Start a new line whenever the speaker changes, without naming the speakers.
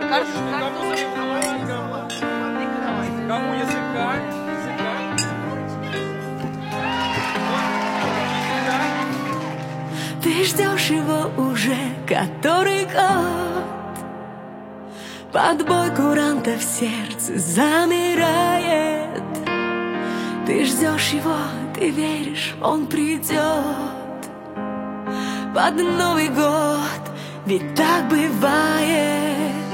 Кому зарифмовать, кому языка.
Ты ждешь его уже который год. Под бой курантов сердце замирает. Ты ждешь его, ты веришь, он придет под Новый год, ведь так бывает.